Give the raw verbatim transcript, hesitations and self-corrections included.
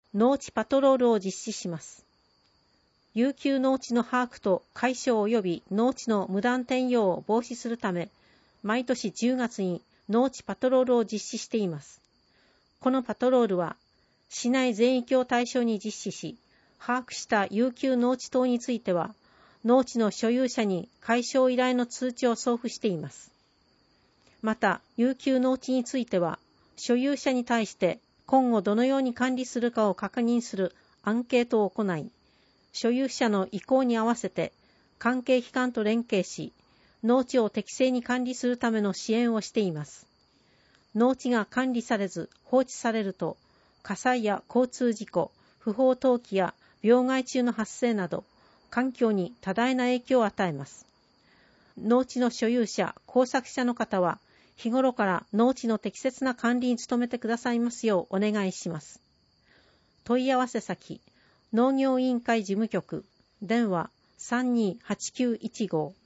農地パトロールを実施します。遊休農地の把握と解消及び農地の無断転用を防止するため、毎年じゅうがつに農地パトロールを実施しています。このパトロールは、市内全域を対象に実施し、把握した遊休農地等については、農地の所有者に解消依頼の通知を送付しています。また、遊休農地については、所有者に対して今後どのように管理するかを確認するアンケートを行い、所有者の意向に合わせて関係機関と連携し、農地を適正に管理するための支援をしています。農地が管理されず放置されると、火災や交通事故、不法投棄や病害虫の発生など、環境に多大な影響を与えます。農地の所有者、耕作者の方は、日頃から農地の適切な管理に努めてくださいますようお願いします。問い合わせ先、農業委員会事務局、電話 さんにーはちきゅういちご